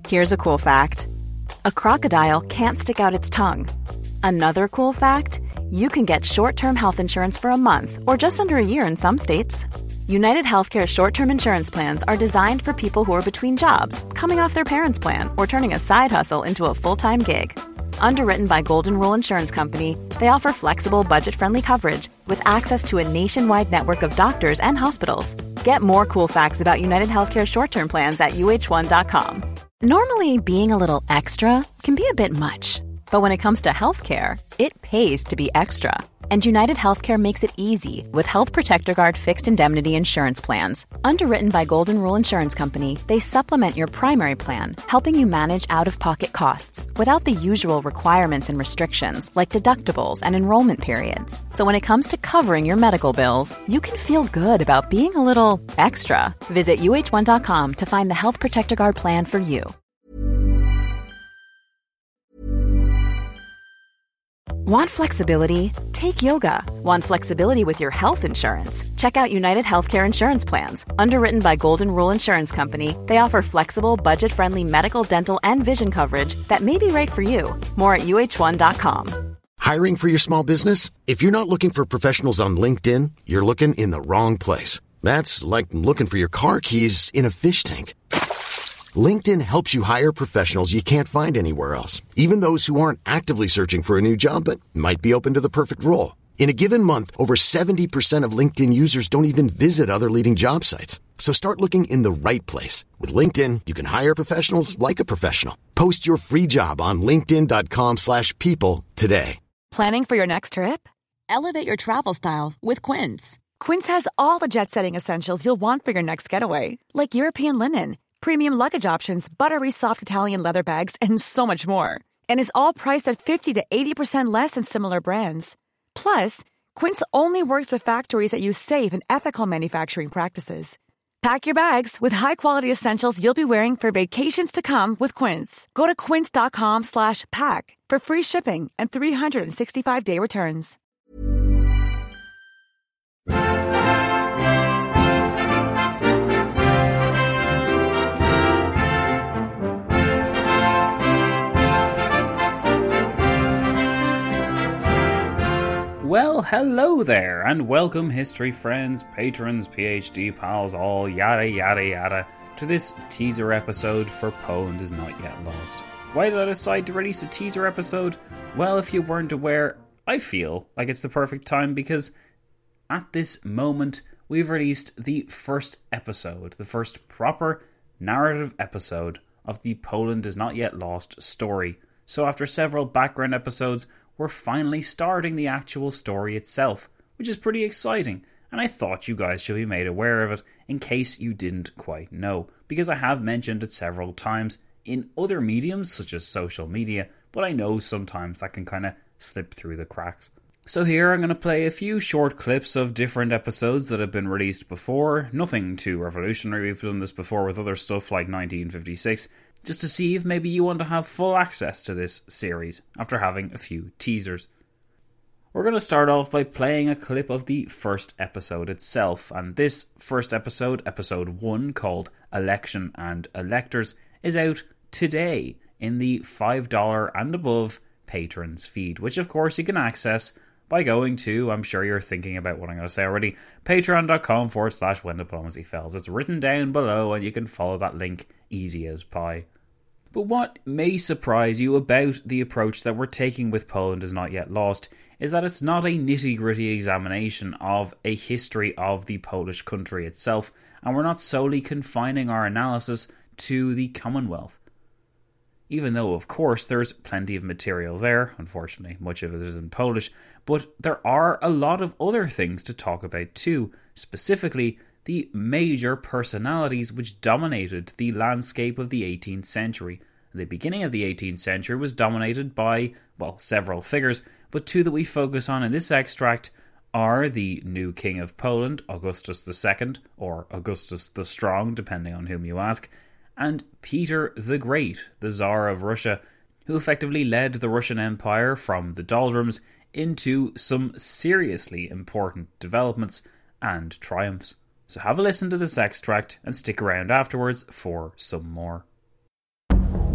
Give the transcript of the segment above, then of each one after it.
Here's a cool fact. A crocodile can't stick out its tongue. Another cool fact, you can get short-term health insurance for a month or just under a year in some states. United Healthcare short-term insurance plans are designed for people who are between jobs, coming off their parents' plan, or turning a side hustle into a full-time gig. Underwritten by Golden Rule Insurance Company, they offer flexible, budget-friendly coverage with access to a nationwide network of doctors and hospitals. Get more cool facts about United Healthcare short-term plans at uh1.com. Normally, being a little extra can be a bit much, but when it comes to healthcare, it pays to be extra. And United Healthcare makes it easy with Health Protector Guard fixed indemnity insurance plans. Underwritten by Golden Rule Insurance Company, they supplement your primary plan, helping you manage out-of-pocket costs without the usual requirements and restrictions like deductibles and enrollment periods. So when it comes to covering your medical bills, you can feel good about being a little extra. Visit uh1.com to find the Health Protector Guard plan for you. Want flexibility? Take yoga. Want flexibility with your health insurance? Check out United Healthcare Insurance Plans. Underwritten by Golden Rule Insurance Company, they offer flexible, budget-friendly medical, dental, and vision coverage that may be right for you. More at uh1.com. Hiring for your small business? If you're not looking for professionals on LinkedIn, you're looking in the wrong place. That's like looking for your car keys in a fish tank. LinkedIn helps you hire professionals you can't find anywhere else, even those who aren't actively searching for a new job but might be open to the perfect role. In a given month, over 70% of LinkedIn users don't even visit other leading job sites. So start looking in the right place. With LinkedIn, you can hire professionals like a professional. Post your free job on linkedin.com/people today. Planning for your next trip? Elevate your travel style with Quince. Quince has all the jet-setting essentials you'll want for your next getaway, like European linen, premium luggage options, buttery soft Italian leather bags, and so much more. And is all priced at 50 to 80% less than similar brands. Plus, Quince only works with factories that use safe and ethical manufacturing practices. Pack your bags with high-quality essentials you'll be wearing for vacations to come with Quince. Go to quince.com/pack for free shipping and 365-day returns. Well, hello there, and welcome history friends, patrons, PhD pals, all yada yada yada, to this teaser episode for Poland is Not Yet Lost. Why did I decide to release a teaser episode? Well, if you weren't aware, I feel like it's the perfect time because at this moment we've released the first episode, the first proper narrative episode of the Poland is Not Yet Lost story. So after several background episodes, we're finally starting the actual story itself, which is pretty exciting, and I thought you guys should be made aware of it in case you didn't quite know, because I have mentioned it several times in other mediums such as social media, but I know sometimes that can kind of slip through the cracks. So here I'm going to play a few short clips of different episodes that have been released before, nothing too revolutionary, we've done this before with other stuff like 1956, just to see if maybe you want to have full access to this series after having a few teasers. We're going to start off by playing a clip of the first episode itself, and this first episode, episode 1, called Election and Electors, is out today in the $5 and above patrons feed, which of course you can access by going to, I'm sure you're thinking about what I'm going to say already, patreon.com/when diplomacy fails. It's written down below and you can follow that link easy as pie. But what may surprise you about the approach that we're taking with Poland is Not Yet Lost is that it's not a nitty-gritty examination of a history of the Polish country itself, and we're not solely confining our analysis to the Commonwealth. Even though, of course, there's plenty of material there, unfortunately, much of it is in Polish, but there are a lot of other things to talk about too, specifically the major personalities which dominated the landscape of the 18th century. The beginning of the 18th century was dominated by, well, several figures, but two that we focus on in this extract are the new King of Poland, Augustus II, or Augustus the Strong, depending on whom you ask, and Peter the Great, the Tsar of Russia, who effectively led the Russian Empire from the doldrums into some seriously important developments and triumphs. So have a listen to this extract and stick around afterwards for some more.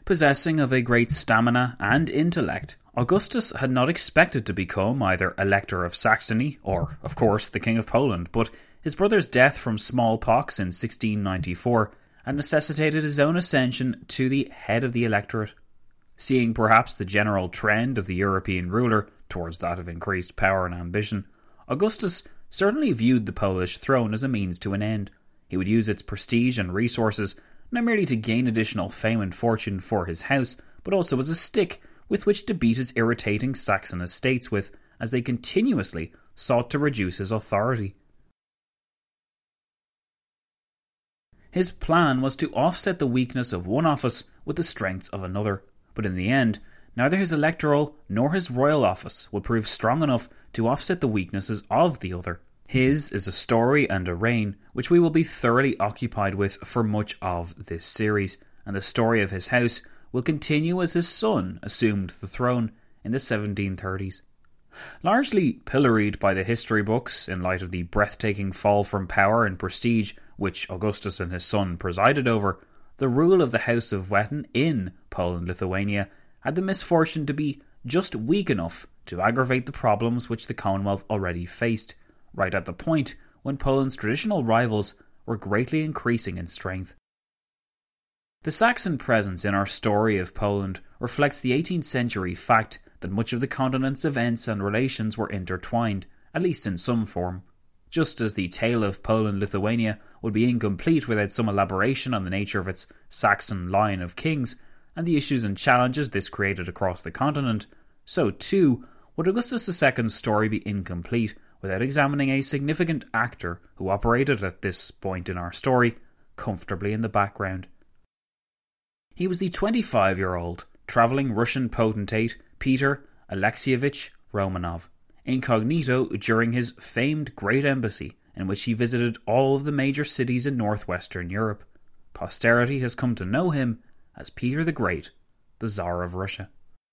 Possessing of a great stamina and intellect, Augustus had not expected to become either Elector of Saxony or, of course, the King of Poland, but his brother's death from smallpox in 1694 had necessitated his own ascension to the head of the electorate. Seeing perhaps the general trend of the European ruler towards that of increased power and ambition, Augustus certainly viewed the Polish throne as a means to an end. He would use its prestige and resources not merely to gain additional fame and fortune for his house, but also as a stick with which to beat his irritating Saxon estates with, as they continuously sought to reduce his authority. His plan was to offset the weakness of one office with the strengths of another, but in the end, neither his electoral nor his royal office would prove strong enough to offset the weaknesses of the other. His is a story and a reign which we will be thoroughly occupied with for much of this series, and the story of his house will continue as his son assumed the throne in the 1730s. Largely pilloried by the history books in light of the breathtaking fall from power and prestige which Augustus and his son presided over, the rule of the House of Wettin in Poland-Lithuania had the misfortune to be just weak enough to aggravate the problems which the Commonwealth already faced, right at the point when Poland's traditional rivals were greatly increasing in strength. The Saxon presence in our story of Poland reflects the 18th century fact that much of the continent's events and relations were intertwined, at least in some form. Just as the tale of Poland-Lithuania would be incomplete without some elaboration on the nature of its Saxon line of kings, and the issues and challenges this created across the continent, so too would Augustus II's story be incomplete without examining a significant actor who operated at this point in our story comfortably in the background. He was the 25-year-old travelling Russian potentate Peter Alexievich Romanov, incognito during his famed Great Embassy, in which he visited all of the major cities in northwestern Europe. Posterity has come to know him as Peter the Great, the Tsar of Russia.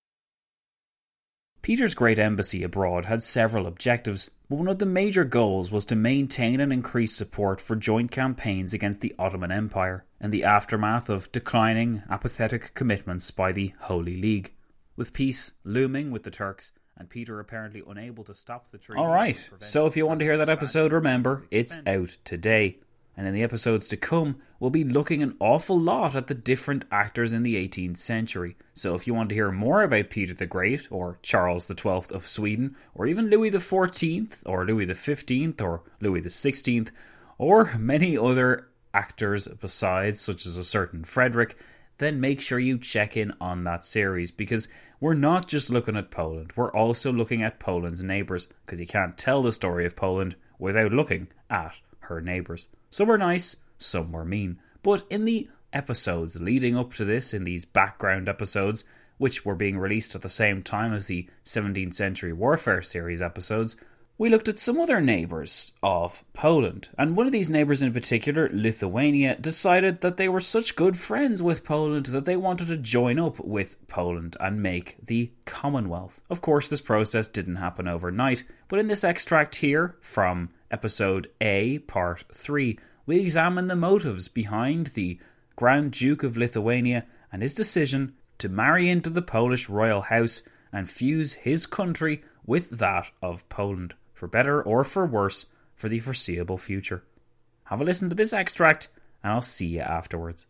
Peter's Great Embassy abroad had several objectives, but one of the major goals was to maintain and increase support for joint campaigns against the Ottoman Empire in the aftermath of declining, apathetic commitments by the Holy League. With peace looming with the Turks, and Peter apparently unable to stop the treaty. Alright, so if you want to hear that episode, remember, it's out today. And in the episodes to come, we'll be looking an awful lot at the different actors in the 18th century. So if you want to hear more about Peter the Great, or Charles XII of Sweden, or even Louis XIV, or Louis XV, or Louis XVI, or many other actors besides, such as a certain Frederick, then make sure you check in on that series, because we're not just looking at Poland, we're also looking at Poland's neighbours, because you can't tell the story of Poland without looking at her neighbours. Some were nice, some were mean. But in the episodes leading up to this, in these background episodes, which were being released at the same time as the 17th Century Warfare series episodes, we looked at some other neighbours of Poland. And one of these neighbours in particular, Lithuania, decided that they were such good friends with Poland that they wanted to join up with Poland and make the Commonwealth. Of course, this process didn't happen overnight, but in this extract here from Episode A, Part 3, we examine the motives behind the Grand Duke of Lithuania and his decision to marry into the Polish royal house and fuse his country with that of Poland, for better or for worse, for the foreseeable future. Have a listen to this extract, and I'll see you afterwards.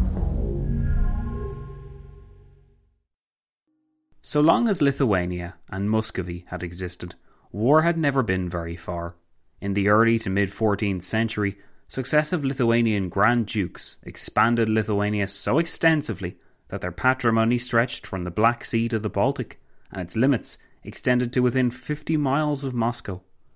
So long as Lithuania and Muscovy had existed, war had never been very far. In the early to mid-14th century, successive Lithuanian Grand Dukes expanded Lithuania so extensively that their patrimony stretched from the Black Sea to the Baltic, and its limits extended to within 50 miles of Moscow.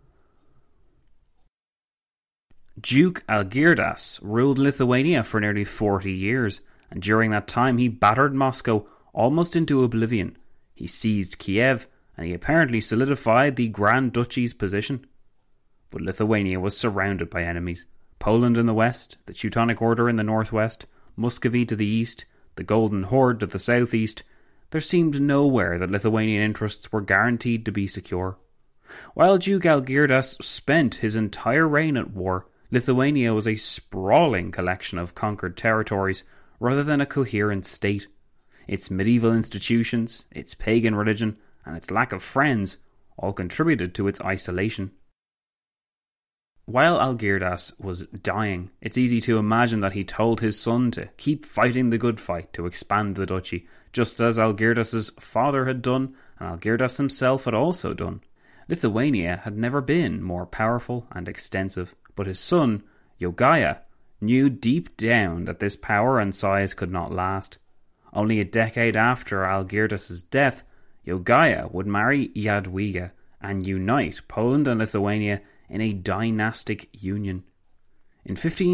Duke Algirdas ruled Lithuania for nearly 40 years, and during that time he battered Moscow almost into oblivion. He seized Kiev, and he apparently solidified the Grand Duchy's position. But Lithuania was surrounded by enemies. Poland in the west, the Teutonic Order in the northwest, Muscovy to the east, the Golden Horde to the southeast. There seemed nowhere that Lithuanian interests were guaranteed to be secure. While Duke Algirdas spent his entire reign at war, Lithuania was a sprawling collection of conquered territories rather than a coherent state. Its medieval institutions, its pagan religion, and its lack of friends all contributed to its isolation. While Algirdas was dying, it's easy to imagine that he told his son to keep fighting the good fight to expand the duchy, just as Algirdas's father had done and Algirdas himself had also done. Lithuania had never been more powerful and extensive, but his son, Jogaila, knew deep down that this power and size could not last. Only a decade after Algirdas's death, Jogaila would marry Jadwiga and unite Poland and Lithuania in a dynastic union. In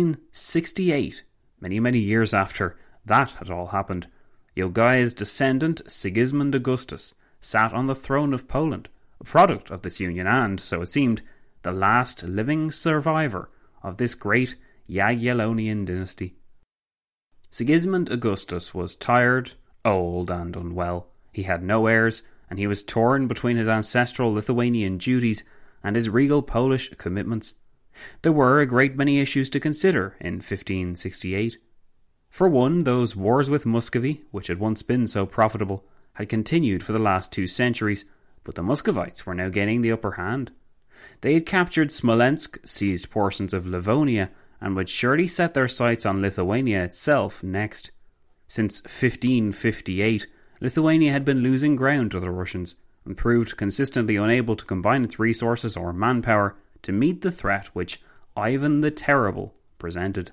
1568, many years after that had all happened, Jogaila's descendant Sigismund Augustus sat on the throne of Poland, a product of this union and, so it seemed, the last living survivor of this great Jagiellonian dynasty. Sigismund Augustus was tired, old and unwell. He had no heirs, and he was torn between his ancestral Lithuanian duties and his regal Polish commitments. There were a great many issues to consider in 1568. For one, those wars with Muscovy, which had once been so profitable, had continued for the last 2 centuries, but the Muscovites were now gaining the upper hand. They had captured Smolensk, seized portions of Livonia, and would surely set their sights on Lithuania itself next. Since 1558, Lithuania had been losing ground to the Russians, and proved consistently unable to combine its resources or manpower to meet the threat which Ivan the Terrible presented.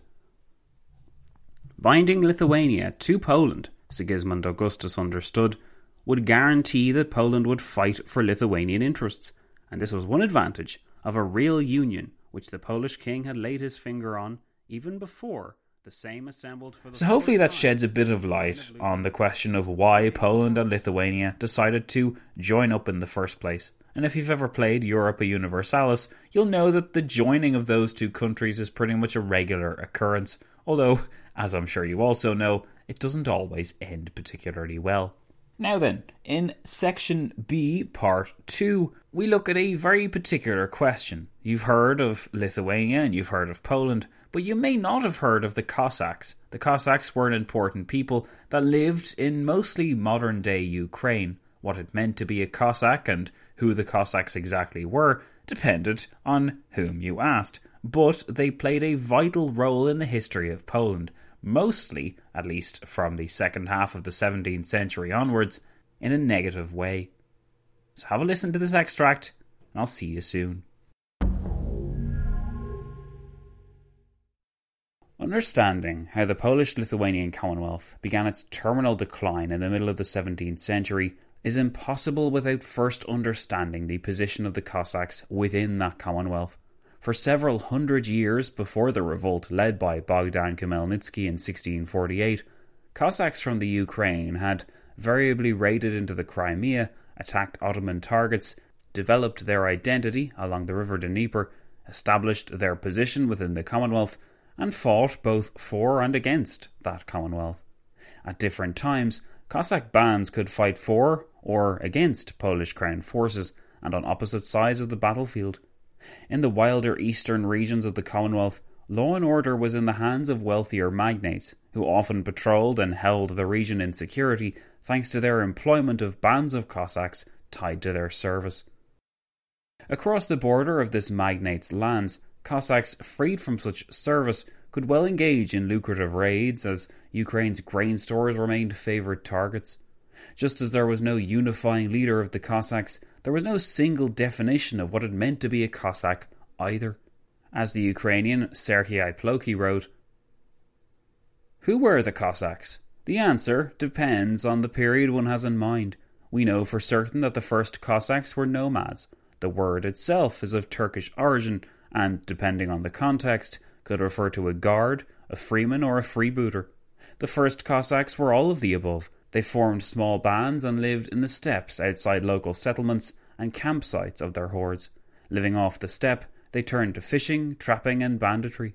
Binding Lithuania to Poland, Sigismund Augustus understood, would guarantee that Poland would fight for Lithuanian interests, and this was one advantage of a real union which the Polish king had laid his finger on even before the same assembled for the... So hopefully that sheds a bit of light on the question of why Poland and Lithuania decided to join up in the first place. And if you've ever played Europa Universalis, you'll know that the joining of those two countries is pretty much a regular occurrence, although, as I'm sure you also know, it doesn't always end particularly well. Now then, in Section B, Part 2, we look at a very particular question. You've heard of Lithuania and you've heard of Poland, but you may not have heard of the Cossacks. The Cossacks were an important people that lived in mostly modern-day Ukraine. What it meant to be a Cossack and who the Cossacks exactly were depended on whom you asked, but they played a vital role in the history of Poland, mostly, at least from the second half of the 17th century onwards, in a negative way. So have a listen to this extract, and I'll see you soon. Understanding how the Polish-Lithuanian Commonwealth began its terminal decline in the middle of the 17th century is impossible without first understanding the position of the Cossacks within that Commonwealth. For several hundred years before the revolt led by Bogdan Khmelnytsky in 1648, Cossacks from the Ukraine had variably raided into the Crimea, attacked Ottoman targets, developed their identity along the river Dnieper, established their position within the Commonwealth, and fought both for and against that Commonwealth. At different times, Cossack bands could fight for or against Polish Crown forces and on opposite sides of the battlefield. In the wilder eastern regions of the Commonwealth, law and order was in the hands of wealthier magnates, who often patrolled and held the region in security thanks to their employment of bands of Cossacks tied to their service. Across the border of this magnate's lands, Cossacks freed from such service could well engage in lucrative raids, as Ukraine's grain stores remained favoured targets. Just as there was no unifying leader of the Cossacks, there was no single definition of what it meant to be a Cossack either. As the Ukrainian Serhiy Plokhy wrote, "Who were the Cossacks? The answer depends on the period one has in mind. We know for certain that the first Cossacks were nomads. The word itself is of Turkish origin and, depending on the context, could refer to a guard, a freeman or a freebooter. The first Cossacks were all of the above. They formed small bands and lived in the steppes outside local settlements and campsites of their hordes. Living off the steppe, they turned to fishing, trapping and banditry."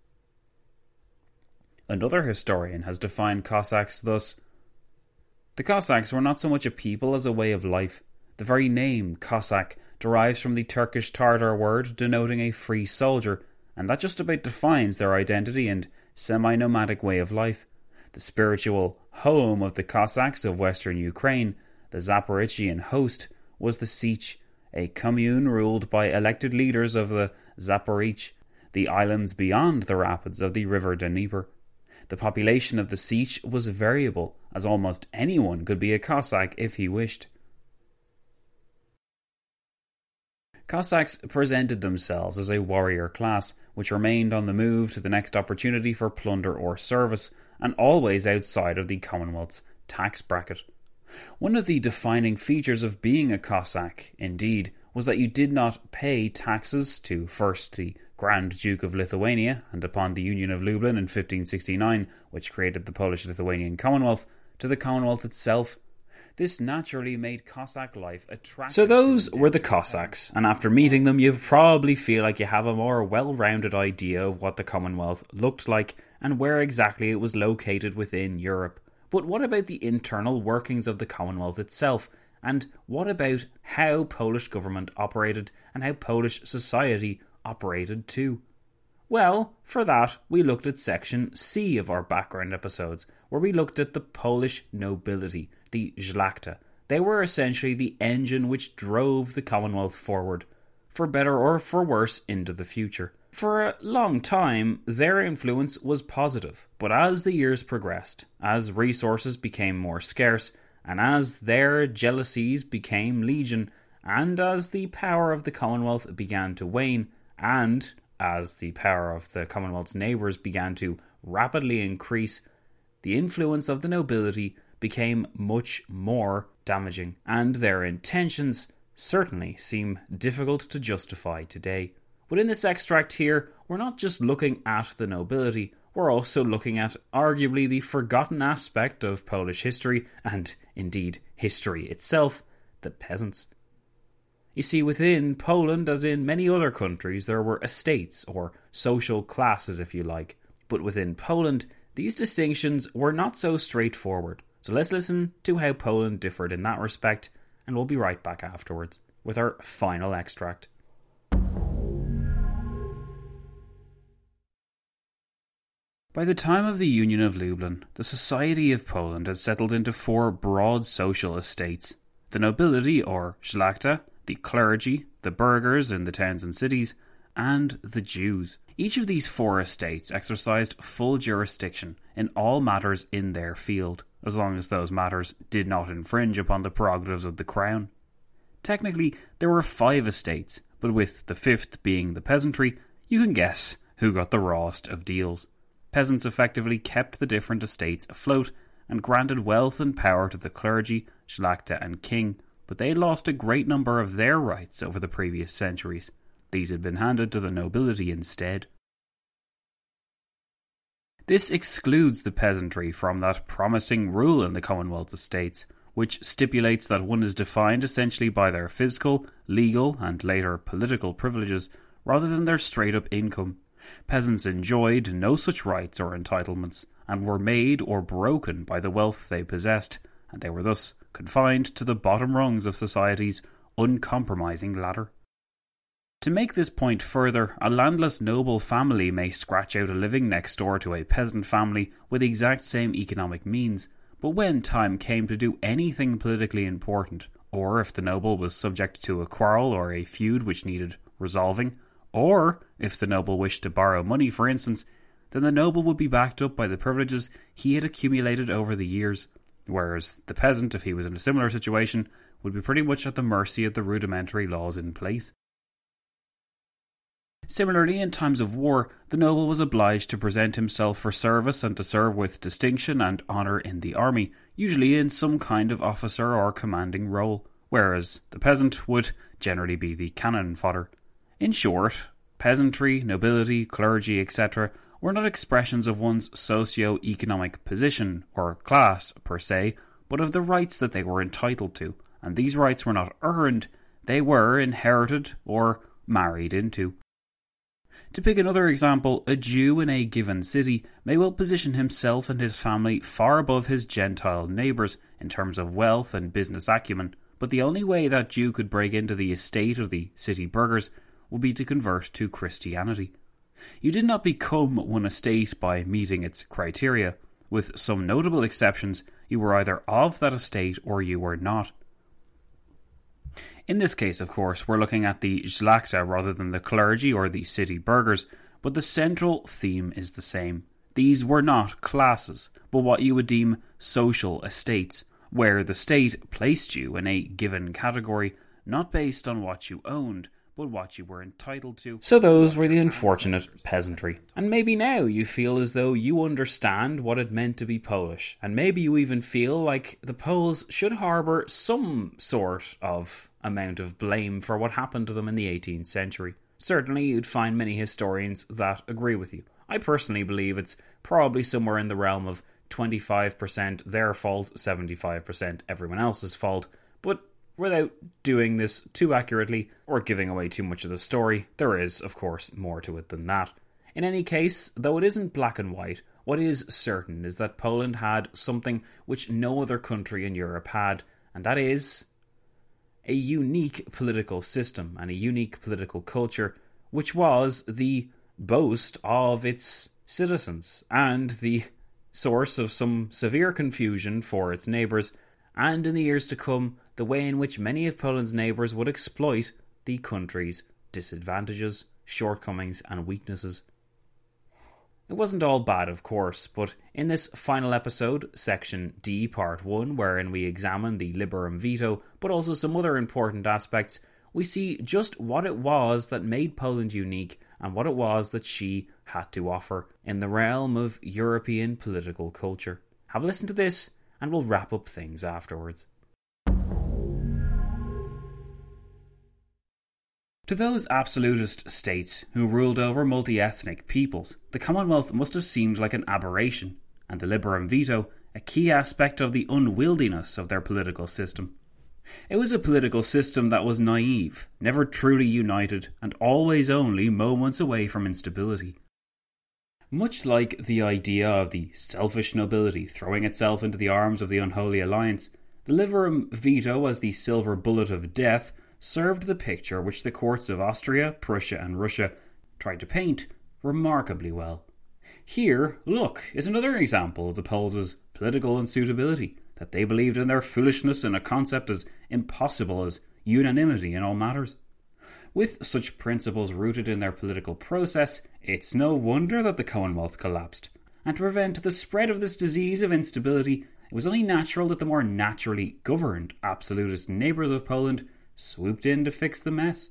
Another historian has defined Cossacks thus: "The Cossacks were not so much a people as a way of life. The very name Cossack derives from the Turkish Tartar word denoting a free soldier, and that just about defines their identity and semi-nomadic way of life. The spiritual home of the Cossacks of western Ukraine, the Zaporizhian Host, was the Sich, a commune ruled by elected leaders of the Zaporizh, the islands beyond the rapids of the river Dnieper. The population of the Sich was variable, as almost anyone could be a Cossack if he wished. Cossacks presented themselves as a warrior class, which remained on the move to the next opportunity for plunder or service, and always outside of the Commonwealth's tax bracket. One of the defining features of being a Cossack, indeed, was that you did not pay taxes to first the Grand Duke of Lithuania, and upon the Union of Lublin in 1569, which created the Polish-Lithuanian Commonwealth, to the Commonwealth itself. This naturally made Cossack life attractive. So those were the Cossacks, and after meeting them you probably feel like you have a more well-rounded idea of what the Commonwealth looked like and where exactly it was located within Europe. But what about the internal workings of the Commonwealth itself? And what about how Polish government operated and how Polish society operated too? Well, for that we looked at section C of our background episodes, where we looked at the Polish nobility, the Szlachta. They were essentially the engine which drove the Commonwealth forward, for better or for worse, into the future. For a long time, their influence was positive, but as the years progressed, as resources became more scarce, and as their jealousies became legion, and as the power of the Commonwealth began to wane, and as the power of the Commonwealth's neighbours began to rapidly increase, the influence of the nobility became much more damaging, and their intentions certainly seem difficult to justify today. But in this extract here, we're not just looking at the nobility, we're also looking at arguably the forgotten aspect of Polish history, and indeed history itself, the peasants. You see, within Poland, as in many other countries, there were estates, or social classes if you like. But within Poland, these distinctions were not so straightforward. So let's listen to how Poland differed in that respect, and we'll be right back afterwards with our final extract. By the time of the Union of Lublin, the society of Poland had settled into four broad social estates: the nobility, or Szlachta, the clergy, the burghers in the towns and cities, and the Jews. Each of these four estates exercised full jurisdiction in all matters in their field, as long as those matters did not infringe upon the prerogatives of the crown. Technically, there were 5 estates, but with the 5th being the peasantry, you can guess who got the rawest of deals. Peasants effectively kept the different estates afloat and granted wealth and power to the clergy, Szlachta and king, but they lost a great number of their rights over the previous centuries. These had been handed to the nobility instead. This excludes the peasantry from that promising rule in the Commonwealth estates, which stipulates that one is defined essentially by their physical, legal, and later political privileges, rather than their straight-up income. Peasants enjoyed no such rights or entitlements, and were made or broken by the wealth they possessed, and they were thus confined to the bottom rungs of society's uncompromising ladder. To make this point further, a landless noble family may scratch out a living next door to a peasant family with the exact same economic means, but when time came to do anything politically important, or if the noble was subject to a quarrel or a feud which needed resolving, or if the noble wished to borrow money, for instance, then the noble would be backed up by the privileges he had accumulated over the years, whereas the peasant, if he was in a similar situation, would be pretty much at the mercy of the rudimentary laws in place. Similarly, in times of war, the noble was obliged to present himself for service and to serve with distinction and honour in the army, usually in some kind of officer or commanding role, whereas the peasant would generally be the cannon fodder. In short, peasantry, nobility, clergy, etc. were not expressions of one's socio-economic position or class per se, but of the rights that they were entitled to, and these rights were not earned, they were inherited or married into. To pick another example, a Jew in a given city may well position himself and his family far above his Gentile neighbours in terms of wealth and business acumen, but the only way that Jew could break into the estate of the city burghers would be to convert to Christianity. You did not become one estate by meeting its criteria. With some notable exceptions, you were either of that estate or you were not. In this case, of course, we're looking at the Szlachta rather than the clergy or the city burghers, but the central theme is the same. These were not classes, but what you would deem social estates, where the state placed you in a given category, not based on what you owned, but what you were entitled to. So those were the unfortunate peasantry. And maybe now you feel as though you understand what it meant to be Polish, and maybe you even feel like the Poles should harbour some sort of amount of blame for what happened to them in the 18th century. Certainly you'd find many historians that agree with you. I personally believe it's probably somewhere in the realm of 25% their fault, 75% everyone else's fault, but without doing this too accurately or giving away too much of the story, there is, of course, more to it than that. In any case, though it isn't black and white, what is certain is that Poland had something which no other country in Europe had, and that is a unique political system and a unique political culture, which was the boast of its citizens and the source of some severe confusion for its neighbours, and in the years to come, the way in which many of Poland's neighbours would exploit the country's disadvantages, shortcomings and weaknesses. It wasn't all bad, of course, but in this final episode, Section D, Part 1, wherein we examine the Liberum Veto, but also some other important aspects, we see just what it was that made Poland unique and what it was that she had to offer in the realm of European political culture. Have a listen to this, and we'll wrap up things afterwards. To those absolutist states who ruled over multi-ethnic peoples, the Commonwealth must have seemed like an aberration, and the Liberum Veto a key aspect of the unwieldiness of their political system. It was a political system that was naive, never truly united, and always only moments away from instability. Much like the idea of the selfish nobility throwing itself into the arms of the unholy alliance, the Liberum Veto as the silver bullet of death served the picture which the courts of Austria, Prussia and Russia tried to paint remarkably well. Here, look, is another example of the Poles' political unsuitability, that they believed in their foolishness in a concept as impossible as unanimity in all matters. With such principles rooted in their political process, it's no wonder that the Commonwealth collapsed. And to prevent the spread of this disease of instability, it was only natural that the more naturally governed absolutist neighbours of Poland swooped in to fix the mess.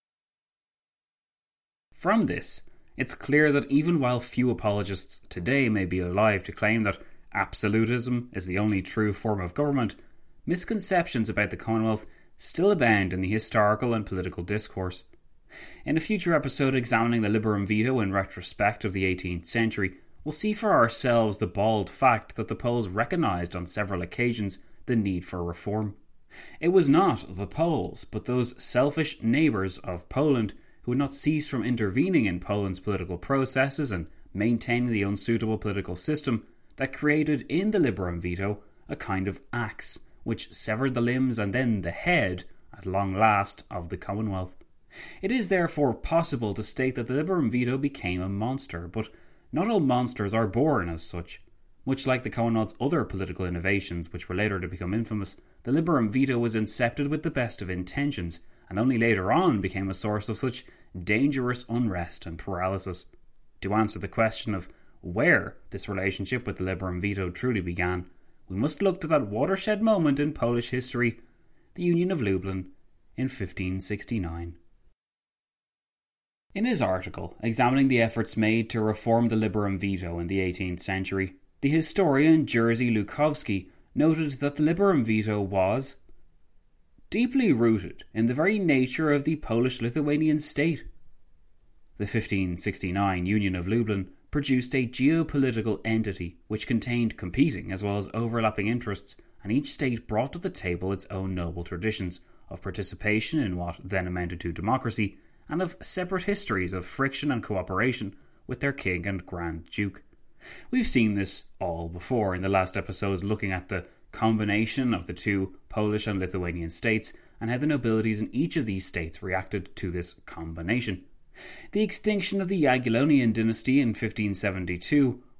From this, it's clear that even while few apologists today may be alive to claim that absolutism is the only true form of government, misconceptions about the Commonwealth still abound in the historical and political discourse. In a future episode examining the Liberum Veto in retrospect of the 18th century, we'll see for ourselves the bald fact that the Poles recognised on several occasions the need for reform. It was not the Poles, but those selfish neighbours of Poland who would not cease from intervening in Poland's political processes and maintaining the unsuitable political system that created in the Liberum Veto a kind of axe, which severed the limbs and then the head, at long last, of the Commonwealth. It is therefore possible to state that the Liberum Veto became a monster, but not all monsters are born as such. Much like the Commonwealth's other political innovations, which were later to become infamous, the Liberum Veto was incepted with the best of intentions, and only later on became a source of such dangerous unrest and paralysis. To answer the question of where this relationship with the Liberum Veto truly began, we must look to that watershed moment in Polish history, the Union of Lublin in 1569. In his article examining the efforts made to reform the Liberum Veto in the 18th century, the historian Jerzy Lukowski noted that the Liberum Veto was deeply rooted in the very nature of the Polish-Lithuanian state. The 1569 Union of Lublin produced a geopolitical entity which contained competing as well as overlapping interests, and each state brought to the table its own noble traditions of participation in what then amounted to democracy, and of separate histories of friction and cooperation with their king and Grand Duke. We've seen this all before in the last episodes, looking at the combination of the two Polish and Lithuanian states and how the nobilities in each of these states reacted to this combination. The extinction of the Jagiellonian dynasty in 1572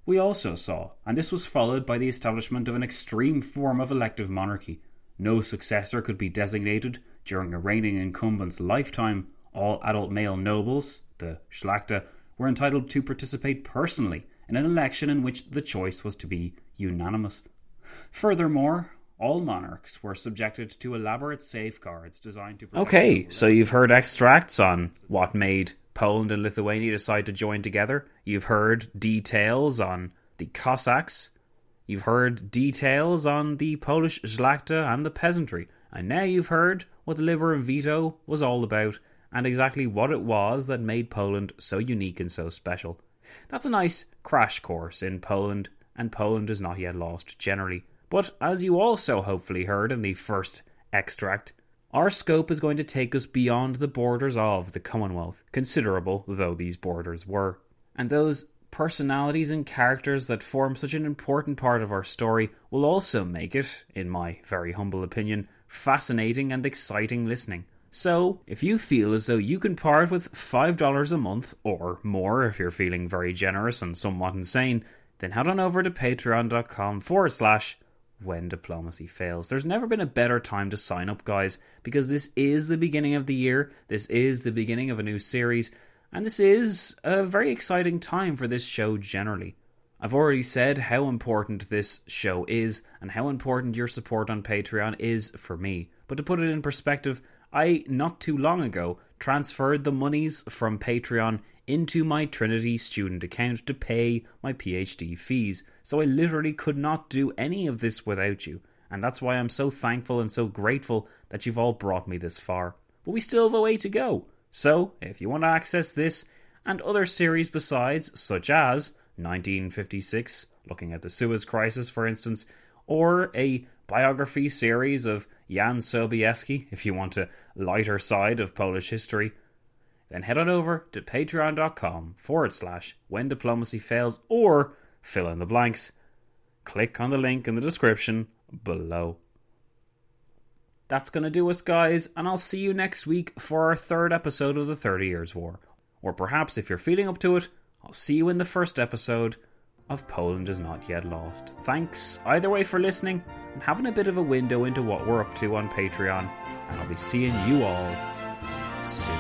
we also saw, and this was followed by the establishment of an extreme form of elective monarchy. No successor could be designated during a reigning incumbent's lifetime. All adult male nobles, the Szlachta, were entitled to participate personally in an election in which the choice was to be unanimous. Furthermore, all monarchs were subjected to elaborate safeguards designed to protect... Okay, so you've heard extracts on what made Poland and Lithuania decide to join together. You've heard details on the Cossacks. You've heard details on the Polish Szlachta and the peasantry. And now you've heard what the Liberum Veto was all about and exactly what it was that made Poland so unique and so special. That's a nice crash course in Poland, and Poland is not yet lost generally. But as you also hopefully heard in the first extract, our scope is going to take us beyond the borders of the Commonwealth, considerable though these borders were. And those personalities and characters that form such an important part of our story will also make it, in my very humble opinion, fascinating and exciting listening. So, if you feel as though you can part with $5 a month, or more if you're feeling very generous and somewhat insane, then head on over to patreon.com/When Diplomacy Fails. There's never been a better time to sign up, guys, because this is the beginning of the year, this is the beginning of a new series, and this is a very exciting time for this show generally. I've already said how important this show is, and how important your support on Patreon is for me. But to put it in perspective, I, not too long ago, transferred the monies from Patreon into my Trinity student account to pay my PhD fees. So I literally could not do any of this without you. And that's why I'm so thankful and so grateful that you've all brought me this far. But we still have a way to go. So, if you want to access this and other series besides, such as 1956, looking at the Suez Crisis for instance, or a biography series of Jan Sobieski, if you want a lighter side of Polish history, then head on over to patreon.com/When Diplomacy Fails, or fill in the blanks. Click on the link in the description below. That's going to do us, guys, and I'll see you next week for our third episode of the 30 Years' War. Or perhaps, if you're feeling up to it, I'll see you in the first episode of Poland Is Not Yet Lost. Thanks either way for listening and having a bit of a window into what we're up to on Patreon, and I'll be seeing you all soon.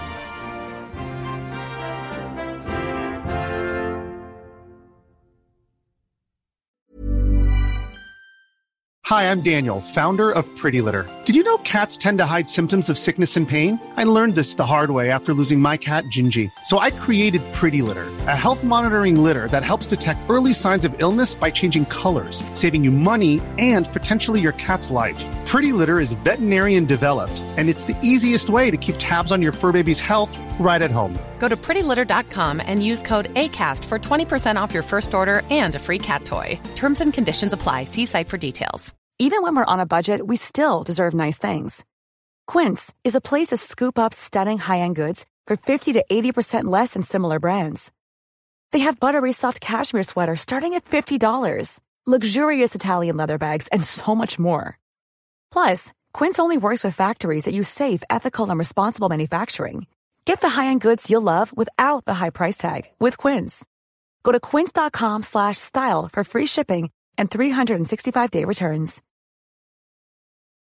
Hi, I'm Daniel, founder of Pretty Litter. Did you know cats tend to hide symptoms of sickness and pain? I learned this the hard way after losing my cat, Gingy. So I created Pretty Litter, a health monitoring litter that helps detect early signs of illness by changing colors, saving you money and potentially your cat's life. Pretty Litter is veterinarian developed, and it's the easiest way to keep tabs on your fur baby's health right at home. Go to prettylitter.com and use code ACAST for 20% off your first order and a free cat toy. Terms and conditions apply. See site for details. Even when we're on a budget, we still deserve nice things. Quince is a place to scoop up stunning high-end goods for 50 to 80% less than similar brands. They have buttery soft cashmere sweaters starting at $50, luxurious Italian leather bags, and so much more. Plus, Quince only works with factories that use safe, ethical, and responsible manufacturing. Get the high-end goods you'll love without the high price tag with Quince. Go to quince.com/style for free shipping and 365-day returns.